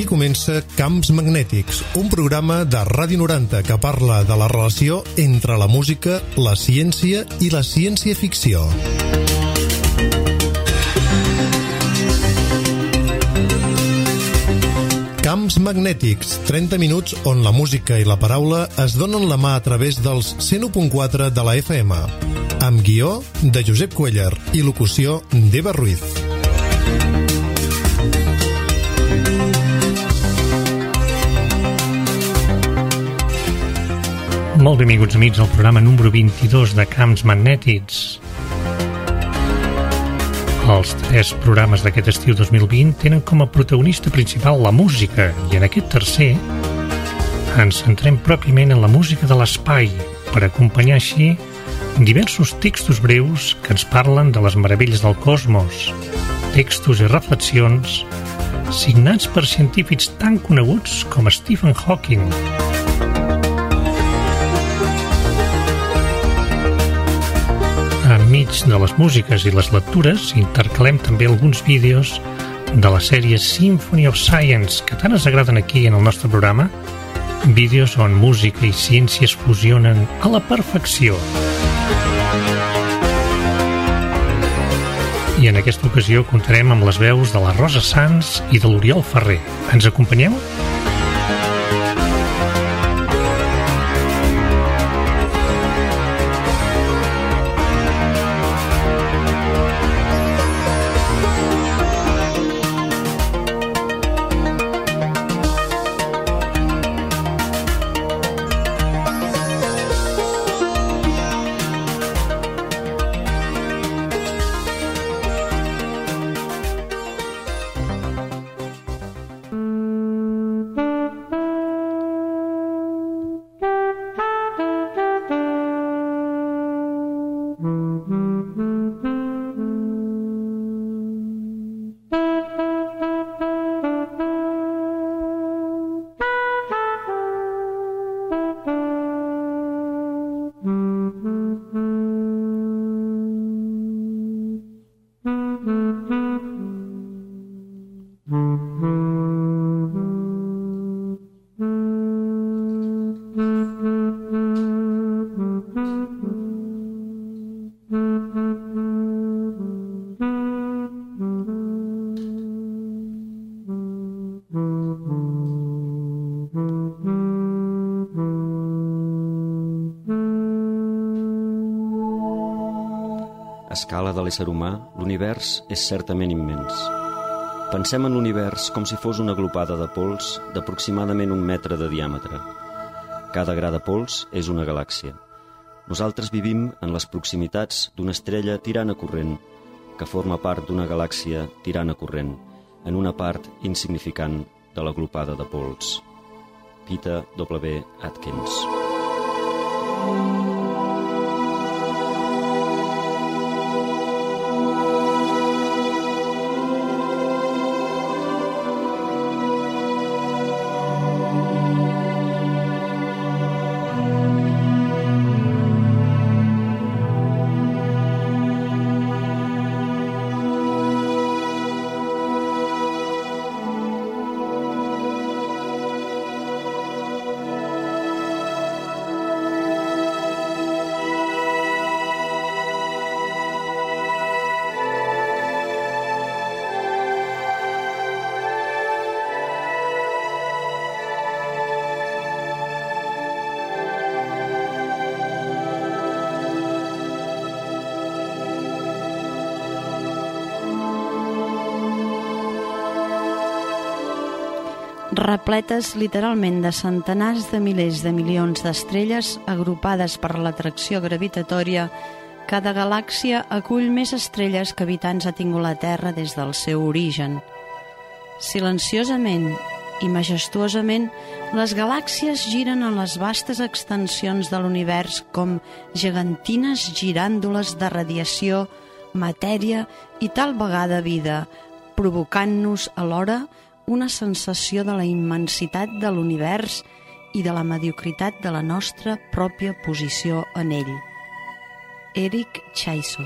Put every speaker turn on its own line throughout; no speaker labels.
comença Camps Magnètics, un programa de Ràdio 90 que parla de la relació entre la música, la ciència i la ciència-ficció. Camps Magnètics, 30 minuts on la música i la paraula es donen la mà a través dels 101.4 de la FM, amb guió de Josep Cuéllar i locució d'Eva Ruiz.
Molt benvinguts, amics, al programa número 22 de Camps Magnètics. Els 3 programes d'aquest estiu 2020 tenen com a protagonista principal la música, i en aquest tercer ens centrem pròpiament en la música de l'espai, per acompanyar així diversos textos breus que ens parlen de les meravelles del cosmos, textos i reflexions signats per científics tan coneguts com Stephen Hawking. Enmig de les músiques i les lectures intercalem també alguns vídeos de la sèrie Symphony of Science, que tant ens agraden aquí en el nostre programa, vídeos on música i ciència es fusionen a la perfecció. I en aquesta ocasió comptarem amb les veus de la Rosa Sans i de l'Oriol Ferrer. Ens acompanyeu?
A escala de l'ésser humà, l'univers és certament immens. Pensem en l'univers com si fos una glopada de pols d'aproximadament 1 metre de diàmetre. Cada gra de pols és una galàxia. Nosaltres vivim en les proximitats d'una estrella tirant a corrent, que forma part d'una galàxia tirant a corrent, en una part insignificant de la glopada de pols. Peter W. Atkins.
Repletes literalment de centenars de milers de milions d'estrelles agrupades per l'atracció gravitatòria, cada galàxia acull més estrelles que habitants ha tingut la Terra des del seu origen. Silenciosament i majestuosament, les galàxies giren en les vastes extensions de l'univers com gegantines giràndoles de radiació, matèria i tal vegada vida, provocant-nos alhora una sensació de la immensitat de l'univers i de la mediocritat de la nostra pròpia posició en ell. Eric Chaisson.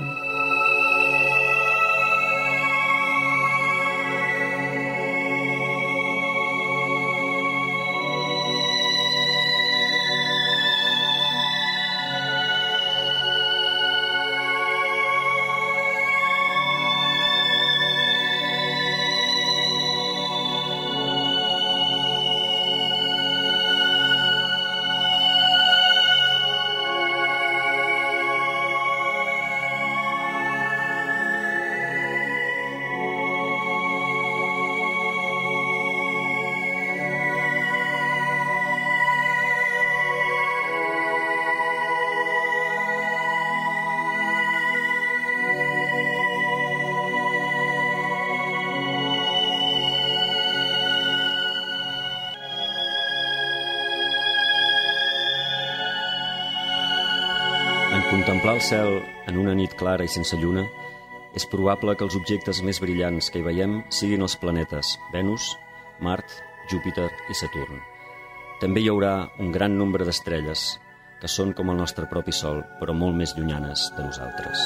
contemplar el cel en una nit clara i sense lluna, és probable que els objectes més brillants que hi veiem siguin els planetes Venus, Mart, Júpiter i Saturn. També hi haurà un gran nombre d'estrelles, que són com el nostre propi Sol, però molt més llunyanes de nosaltres.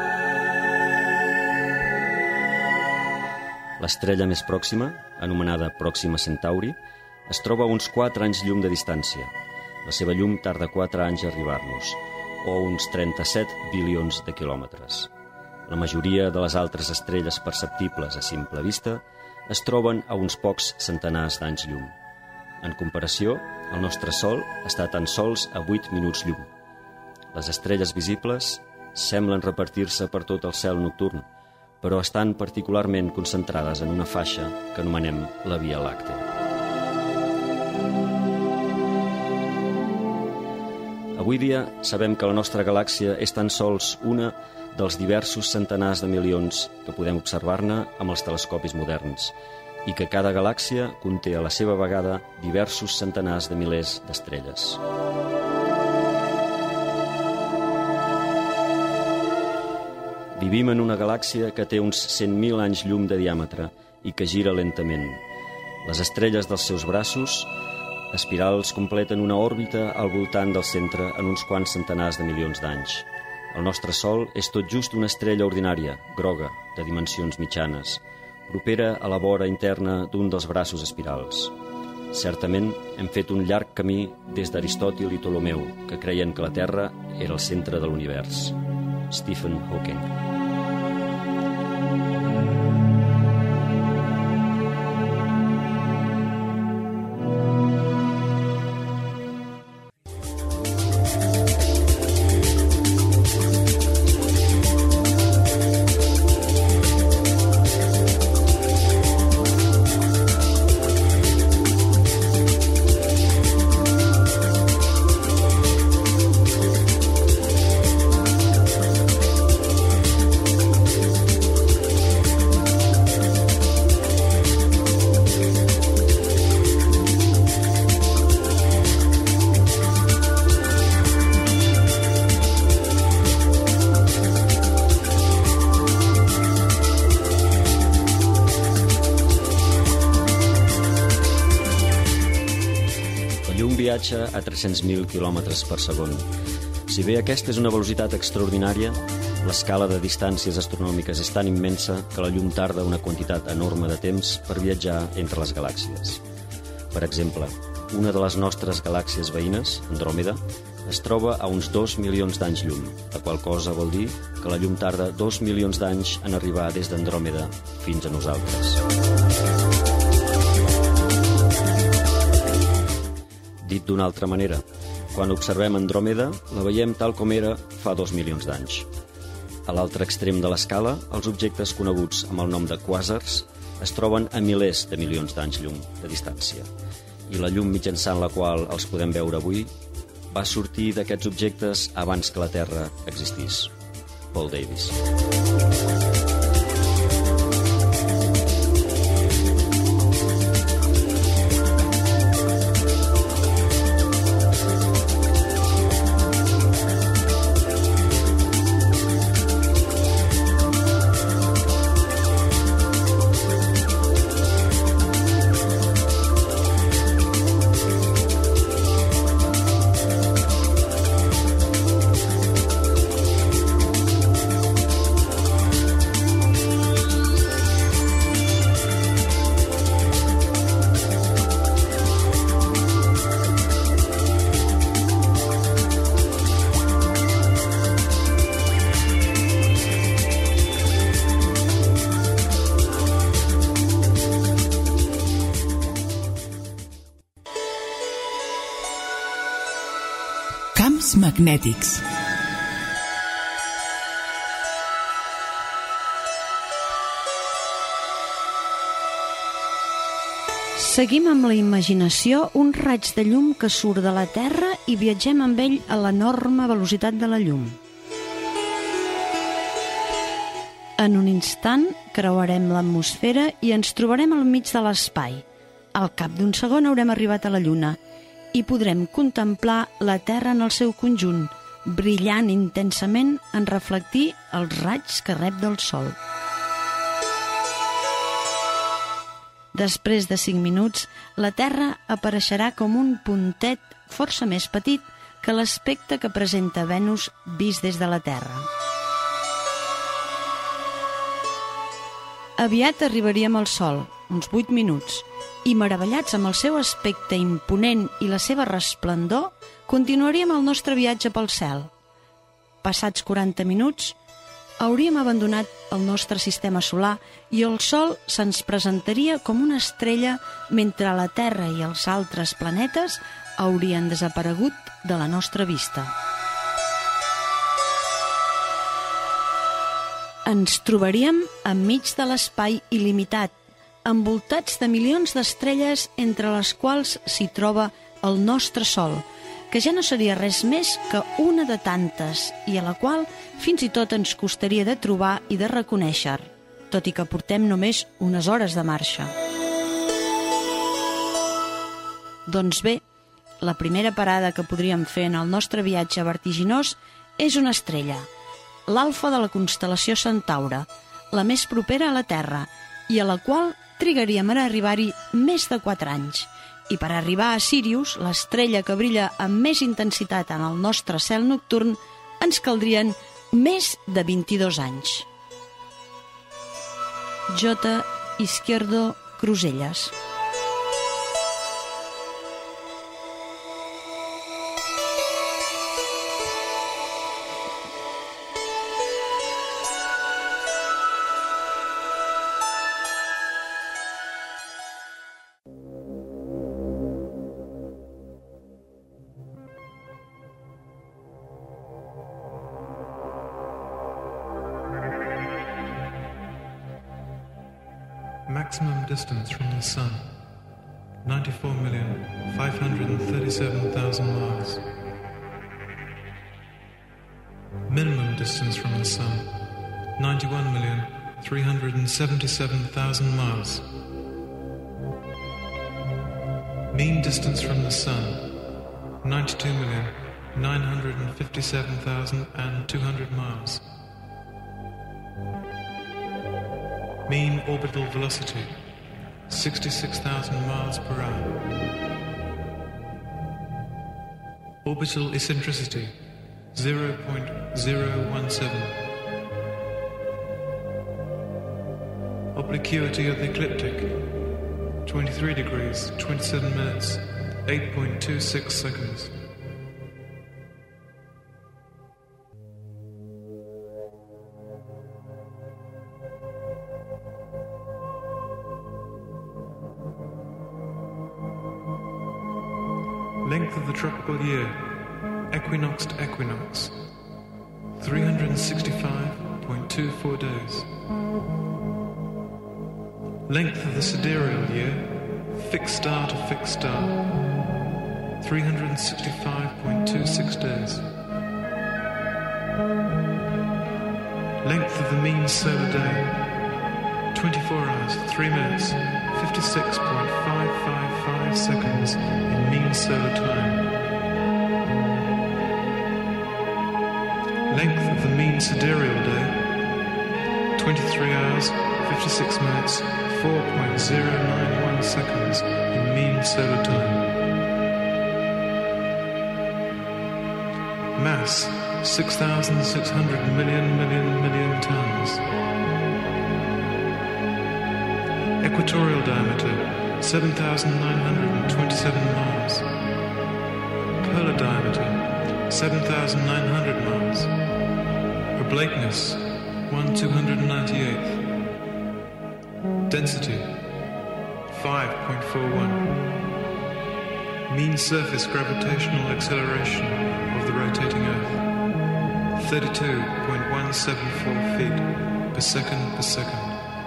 L'estrella més pròxima, anomenada Pròxima Centauri, es troba a uns 4 anys llum de distància. La seva llum tarda 4 anys a arribar-nos, o uns 37 bilions de quilòmetres. La majoria de les altres estrelles perceptibles a simple vista es troben a uns pocs centenars d'anys llum. En comparació, el nostre Sol està tan sols a 8 minuts llum. Les estrelles visibles semblen repartir-se per tot el cel nocturn, però estan particularment concentrades en una faixa que anomenem la Via Làctea. Avui dia sabem que la nostra galàxia és tan sols una dels diversos centenars de milions que podem observar-ne amb els telescopis moderns, i que cada galàxia conté a la seva vegada diversos centenars de milers d'estrelles. Vivim en una galàxia que té uns 100.000 anys llum de diàmetre i que gira lentament. Les estrelles dels seus braços espirals completen una òrbita al voltant del centre en uns quants centenars de milions d'anys. El nostre Sol és tot just una estrella ordinària, groga, de dimensions mitjanes, propera a la vora interna d'un dels braços espirals. Certament, hem fet un llarg camí des d'Aristòtil i Ptolemeu, que creien que la Terra era el centre de l'univers. Stephen Hawking. Viatja a 300.000 km per segon. Si bé aquesta és una velocitat extraordinària, l'escala de distàncies astronòmiques és tan immensa que la llum tarda una quantitat enorme de temps per viatjar entre les galàxies. Per exemple, una de les nostres galàxies veïnes, Andròmeda, es troba a uns 2 milions d'anys llum, la qual cosa vol dir que la llum tarda 2 milions d'anys en arribar des d'Andròmeda fins a nosaltres. Dit d'una altra manera, quan observem Andròmeda, la veiem tal com era fa 2 milions d'anys. A l'altre extrem de l'escala, els objectes coneguts amb el nom de quàsars es troben a milers de milions d'anys llum de distància, i la llum mitjançant la qual els podem veure avui va sortir d'aquests objectes abans que la Terra existís. Paul Davies.
Camps magnètics.
Seguim amb la imaginació un raig de llum que surt de la Terra i viatgem amb ell a l'enorme velocitat de la llum. En un instant creuarem l'atmosfera i ens trobarem al mig de l'espai. Al cap d'un segon haurem arribat a la Lluna i podrem contemplar la Terra en el seu conjunt, brillant intensament en reflectir els raigs que rep del sol. Després de 5 minuts, la Terra apareixerà com un puntet força més petit que l'aspecte que presenta Venus vist des de la Terra. Aviat arribaríem al Sol, uns 8 minuts, i meravellats amb el seu aspecte imponent i la seva resplendor, continuaríem el nostre viatge pel cel. Passats 40 minuts, hauríem abandonat el nostre sistema solar i el Sol se'ns presentaria com una estrella mentre la Terra i els altres planetes haurien desaparegut de la nostra vista. Ens trobaríem enmig de l'espai il·limitat, envoltats de milions d'estrelles entre les quals s'hi troba el nostre Sol, que ja no seria res més que una de tantes i a la qual fins i tot ens costaria de trobar i de reconèixer, tot i que portem només unes hores de marxa. Doncs bé, la primera parada que podríem fer en el nostre viatge vertiginós és una estrella, l'alfa de la constel·lació Centaure, la més propera a la Terra i a la qual trigaríem a arribar-hi més de 4 anys. I per arribar a Sirius, l'estrella que brilla amb més intensitat en el nostre cel nocturn, ens caldrien més de 22 anys. J. Izquierdo Cruzelles.
Maximum distance from the Sun, 94,537,000 miles. Minimum distance from the Sun, 91,377,000 miles. Mean distance from the Sun, 92,957,200 miles. Mean orbital velocity, 66,000 miles per hour. Orbital eccentricity, 0.017. Obliquity of the ecliptic, 23 degrees, 27 minutes, 8.26 seconds. Length of the tropical year, equinox to equinox, 365.24 days. Length of the sidereal year, fixed star to fixed star, 365.26 days. Length of the mean solar day, 24 hours, 3 minutes, 56.555 seconds in mean solar time. Length of the mean sidereal day, 23 hours, 56 minutes, 4.091 seconds in mean solar time. Mass, 6,600 million tons. Equatorial diameter, 7,927 miles. Polar diameter, 7,900 miles. Oblateness, 1/298th. Density, 5.41. Mean surface gravitational acceleration of the rotating Earth, 32.174 feet per second per second.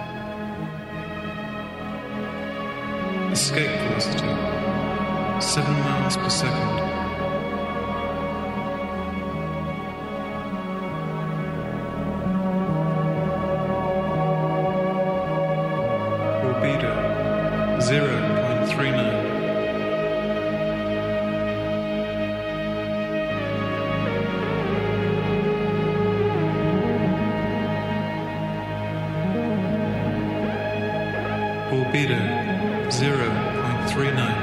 Escape velocity, 7 miles per second. Albedo, 0.39. Albedo 0.39.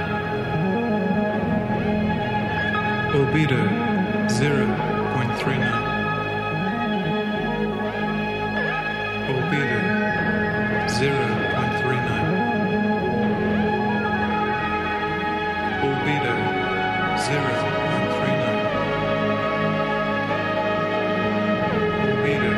Albedo 0.39. Albedo 0.39. Albedo 0.39. Albedo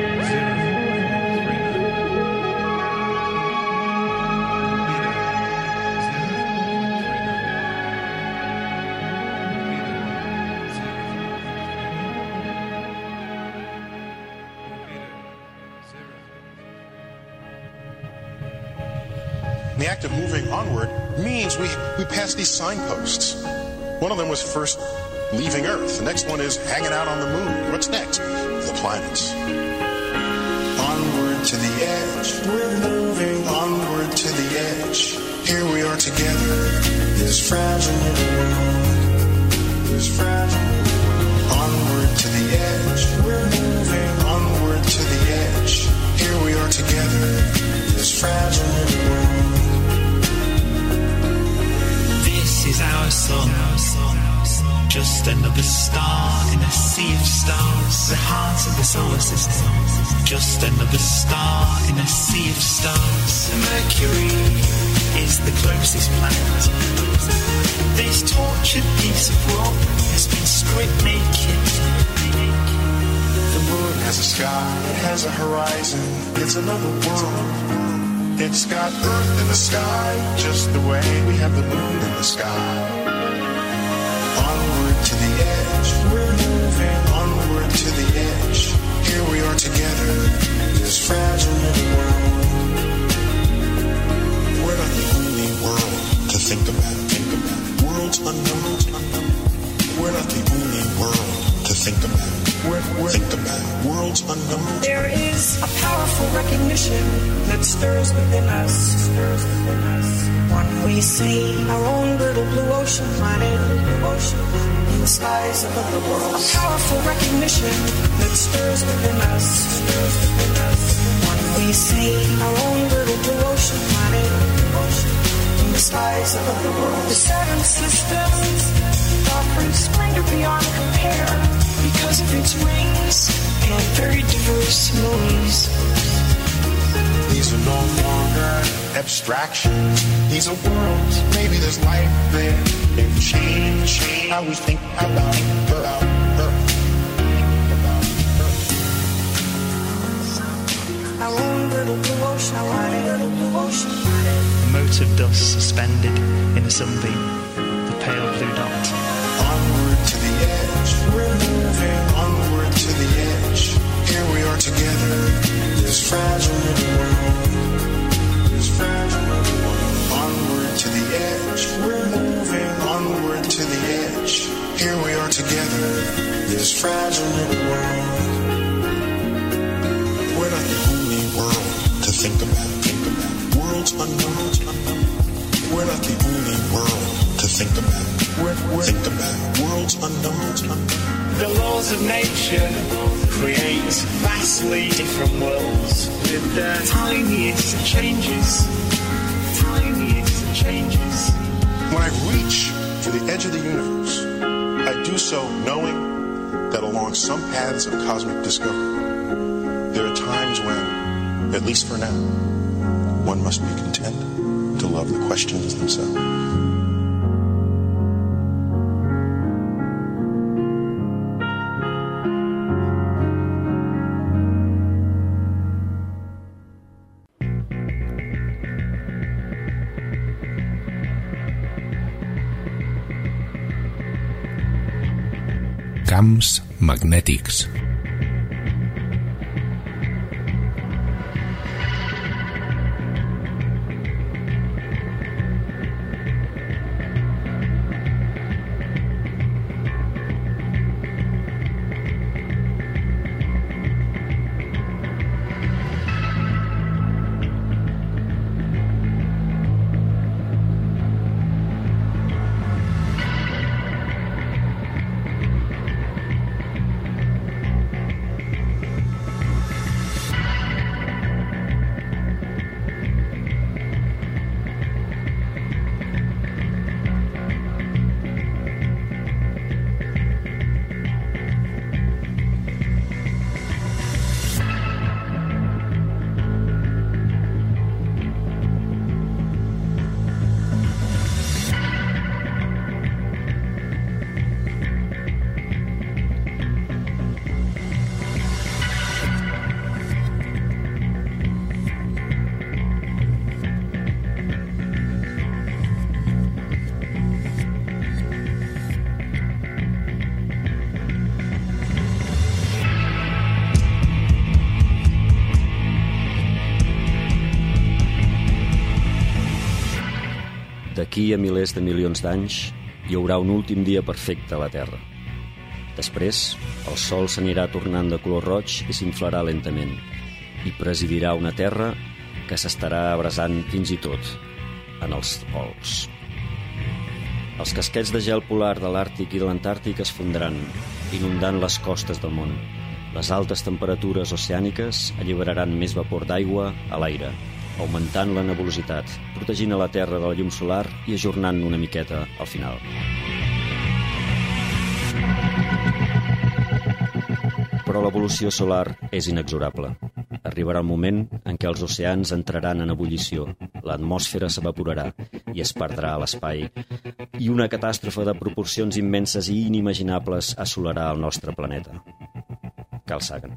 The act of moving onward means we pass these signposts. One of them was first leaving Earth. The next one is hanging out on the moon. What's next? The planets. Onward to the edge. We're moving onward to the edge. Here we are together. This fragile little world. This fragile little world. Onward to the edge. We're moving onward to the edge. Here we are together. This fragile little world.
This is our sun, just another star in a sea of stars. The heart of the solar system, just another star in a sea of stars. Mercury is the closest planet. This tortured piece of rock has been stripped naked.
The moon has a sky, it has a horizon, it's another world. It's got Earth in the sky, just the way we have the moon in the sky. Onward to the edge, we're moving onward to the edge. Here we are together, this fragile little world. We're not the only world to think about. Worlds unknown. We're not the only world to think about. Think about worlds unknown.
There is a powerful recognition that stirs within us. When we see our own little blue ocean planet in the skies above the world. A powerful recognition that stirs within us. When we see our own little blue ocean planet in the skies above the world. The Saturn system offers splendor beyond compare because of its rings and very diverse moons.
These are no longer abstractions. These are worlds. Maybe there's life there. They've changed how we think about Earth.
Our own little blue ocean,
A mote of dust suspended in a sunbeam, the pale blue dot.
Onward to the edge, we're moving onward to the edge. Here we are together, this fragile little world. This fragile little world. Onward to the edge, we're moving onward to the edge. Here we are together, this fragile little world. We're not the only world to think about. Worlds unknown. We're not the only world to think about. Think about worlds unknown.
The laws of nature create vastly different worlds with the tiniest changes.
When I reach for the edge of the universe, I do so knowing that along some paths of cosmic discovery, there are times when, at least for now, one must be content to love the questions themselves.
Camps magnètics.
D'aquí a milers de milions d'anys hi haurà un últim dia perfecte a la Terra. Després, el Sol s'anirà tornant de color roig i s'inflarà lentament i presidirà una Terra que s'estarà abrasant fins i tot en els pols. Els casquets de gel polar de l'Àrtic i de l'Antàrtic es fondran, inundant les costes del món. Les altes temperatures oceàniques alliberaran més vapor d'aigua a l'aire, augmentant la nebulositat, protegint a la Terra de la llum solar i ajornant una miqueta al final. Però l'evolució solar és inexorable. Arribarà el moment en què els oceans entraran en ebullició, l'atmosfera s'evaporarà i es perdrà a l'espai, i una catàstrofe de proporcions immenses i inimaginables assolarà el nostre planeta. Carl Sagan.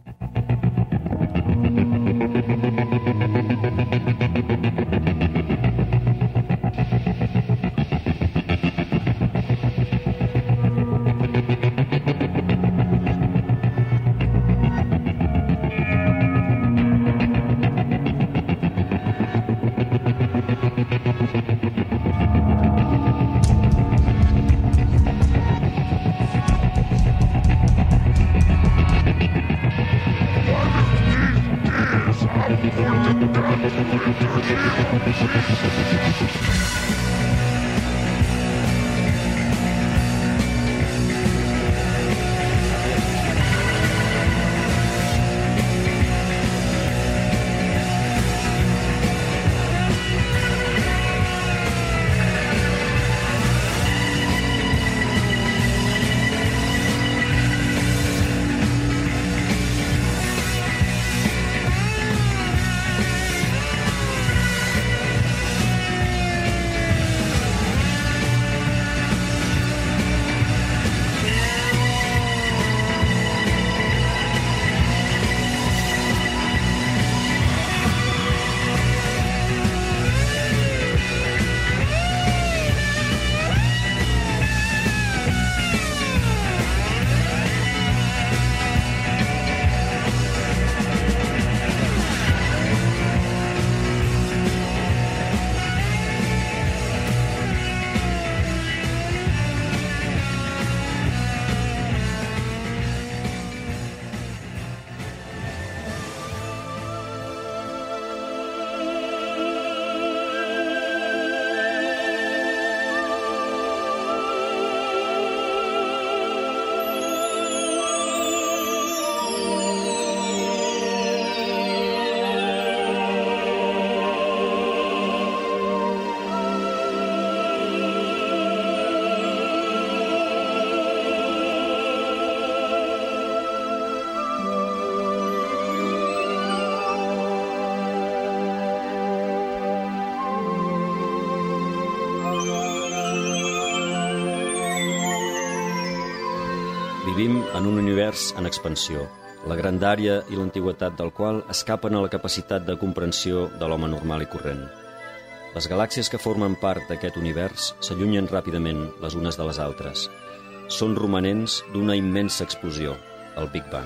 Vivim en un univers en expansió, la grandària i l'antiguitat del qual escapen a la capacitat de comprensió de l'home normal i corrent. Les galàxies que formen part d'aquest univers s'allunyen ràpidament les unes de les altres. Són romanents d'una immensa explosió, el Big Bang.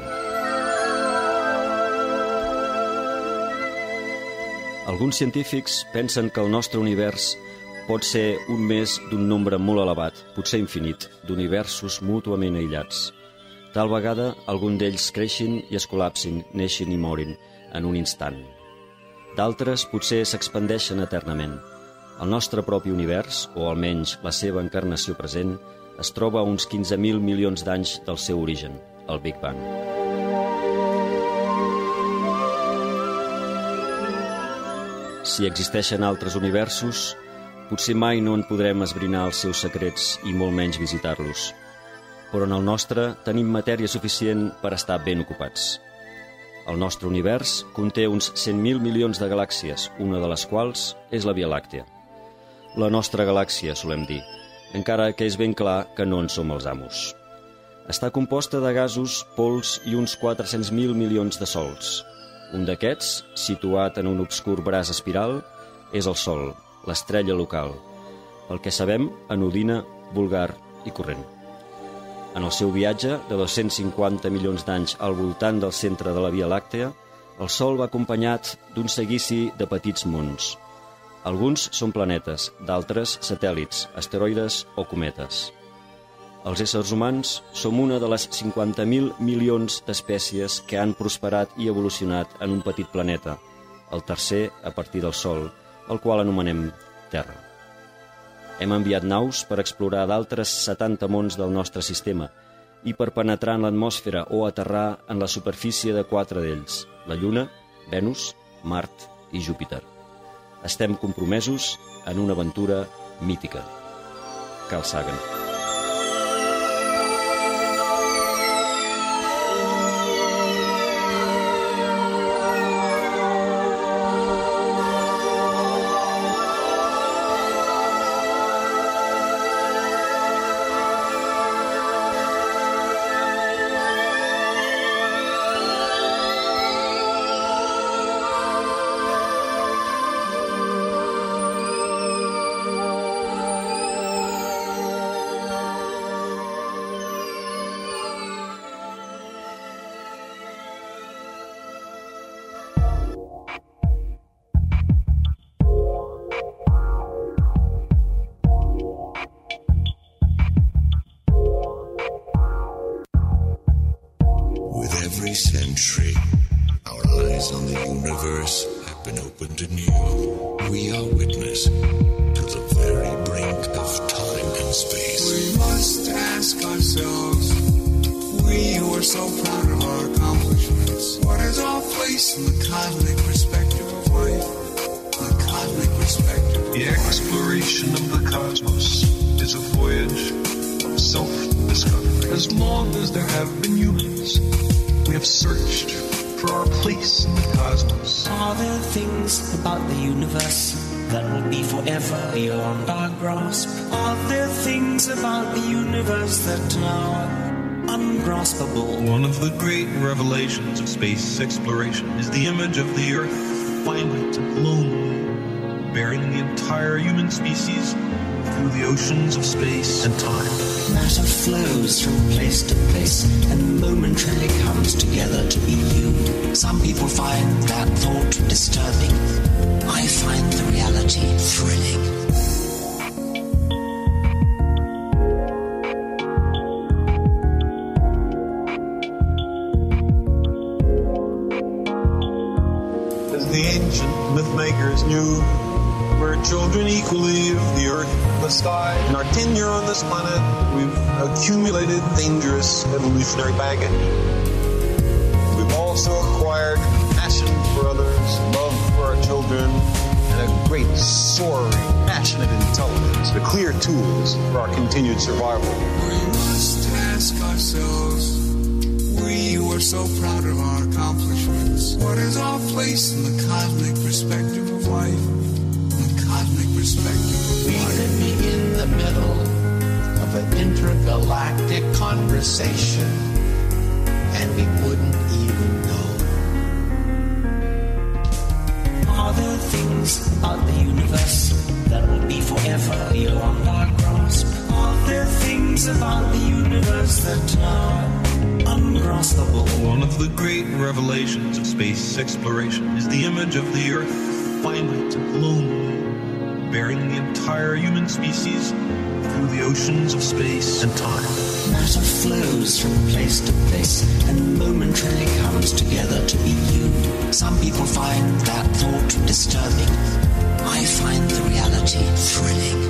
Alguns científics pensen que el nostre univers pot ser un més d'un nombre molt elevat, potser infinit, d'universos mútuament aïllats. Tal vegada, algun d'ells creixin i es col·lapsin, neixin i morin en un instant. D'altres potser s'expandeixen eternament. El nostre propi univers, o almenys la seva encarnació present, es troba a uns 15.000 milions d'anys del seu origen, el Big Bang. Si existeixen altres universos, potser mai no en podrem esbrinar els seus secrets i molt menys visitar-los. Però en el nostre tenim matèria suficient per estar ben ocupats. El nostre univers conté uns 100.000 milions de galàxies, una de les quals és la Via Làctea. La nostra galàxia, solem dir, encara que és ben clar que no en som els amos. Està composta de gasos, pols i uns 400.000 milions de sols. Un d'aquests, situat en un obscur braç espiral, és el Sol, l'estrella local, pel que sabem, anodina, vulgar i corrent. En el seu viatge de 250 milions d'anys al voltant del centre de la Via Làctea, el Sol va acompanyat d'un seguici de petits mons. Alguns són planetes, d'altres satèl·lits, asteroides o cometes. Els éssers humans som una de les 50.000 milions d'espècies que han prosperat i evolucionat en un petit planeta, el tercer a partir del Sol, el qual anomenem Terra. Hem enviat naus per explorar d'altres 70 mons del nostre sistema i per penetrar en l'atmosfera o aterrar en la superfície de 4 d'ells, la Lluna, Venus, Mart i Júpiter. Estem compromesos en una aventura mítica. Carl Sagan.
Century, our eyes on the universe have been opened anew. We are witness to the very brink of time and space.
We must ask ourselves, we who are so proud of our accomplishments, what is our place in the cosmic perspective of life? The cosmic perspective of
The
life.
exploration of the cosmos is a voyage of self-discovery. As long as there have been humans, we have searched for our place in the cosmos.
Are there things about the universe that will be forever beyond our grasp? Are there things about the universe that are ungraspable?
One of the great revelations of space exploration is the image of the Earth, finite and lonely, bearing the entire human species through the oceans of space and time.
Matter flows from place to place and momentarily comes together to be you. Some people find that thought disturbing. I find the reality thrilling.
As the ancient mythmakers knew, we're children equally of the earth and the sky. In our tenure on this planet, we've accumulated dangerous evolutionary baggage. We've also acquired passion for others, love for our children, and a great, soaring, passionate intelligence, the clear tools for our continued survival.
We must ask ourselves, we who are so proud of our accomplishments, what is our place in the cosmic perspective of life? The cosmic perspective of
We
life.
could be in the middle of an intergalactic conversation, and we wouldn't even know. Are there things about the universe that will be forever beyond our grasp? Are there things about the universe that are ungraspable?
One of the great revelations of space exploration is the image of the Earth, finite and lonely, bearing the entire human species through the oceans of space and time.
Matter flows from place to place and momentarily comes together to be you. Some people find that thought disturbing. I find the reality thrilling.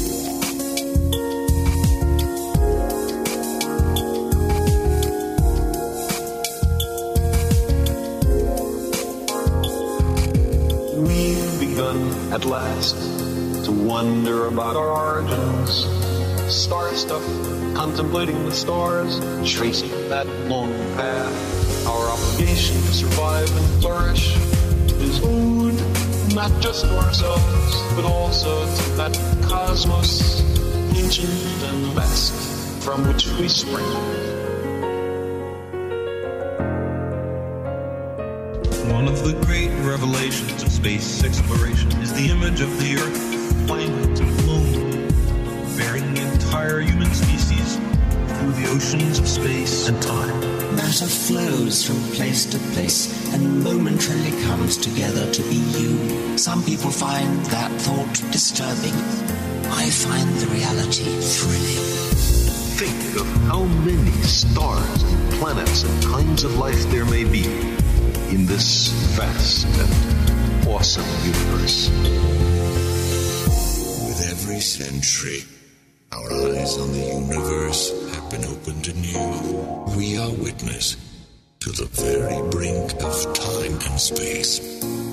We've begun at last to wonder about our origins. Star stuff, contemplating the stars, tracing that long path. Our obligation to survive and flourish is owed not just to ourselves, but also to that cosmos, ancient and vast, from which we spring. One of the great revelations of space exploration is the image of the Earth, finite and lonely, bearing the entire human species through the oceans of space and time.
Matter flows from place to place and momentarily comes together to be you. Some people find that thought disturbing. I find the reality thrilling.
Think of how many stars and planets and kinds of life there may be in this vast and awesome universe.
With every century, our eyes on the universe have been opened anew. We are witness to the very brink of time and space.